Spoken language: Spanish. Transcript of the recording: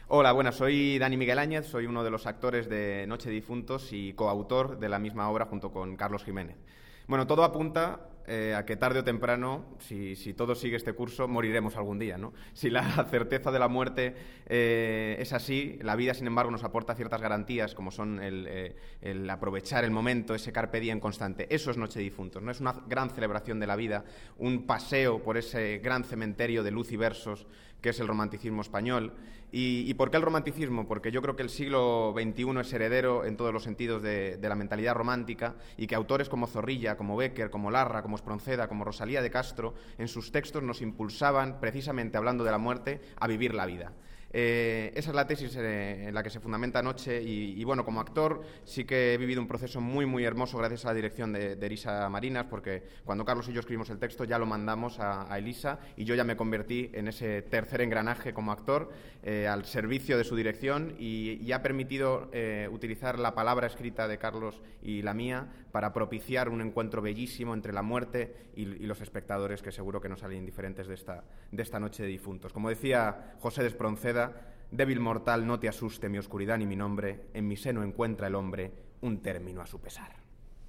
Hola, buenas, soy Dani Miguel Áñez, soy uno de los actores de Noche de Difuntos y coautor de la misma obra junto con Carlos Jiménez. Bueno, todo apunta a que tarde o temprano, si todo sigue este curso, moriremos algún día, ¿no? Si la certeza de la muerte es así, la vida, sin embargo, nos aporta ciertas garantías, como son el aprovechar el momento, ese carpe diem constante. Eso es Noche de Difuntos, ¿no? Es una gran celebración de la vida, un paseo por ese gran cementerio de luz y versos que es el romanticismo español. ¿Y por qué el romanticismo? Porque yo creo que el siglo XXI es heredero en todos los sentidos de la mentalidad romántica y que autores como Zorrilla, como Bécquer, como Larra, como Espronceda, como Rosalía de Castro, en sus textos nos impulsaban, precisamente hablando de la muerte, a vivir la vida. Esa es la tesis en la que se fundamenta Noche y bueno, como actor sí que he vivido un proceso muy, muy hermoso gracias a la dirección de Elisa Marinas, porque cuando Carlos y yo escribimos el texto ya lo mandamos a Elisa y yo ya me convertí en ese tercer engranaje como actor al servicio de su dirección y ha permitido utilizar la palabra escrita de Carlos y la mía para propiciar un encuentro bellísimo entre la muerte y los espectadores, que seguro que no salen indiferentes de esta Noche de Difuntos. Como decía José de Espronceda: débil mortal, no te asuste mi oscuridad ni mi nombre, en mi seno encuentra el hombre un término a su pesar.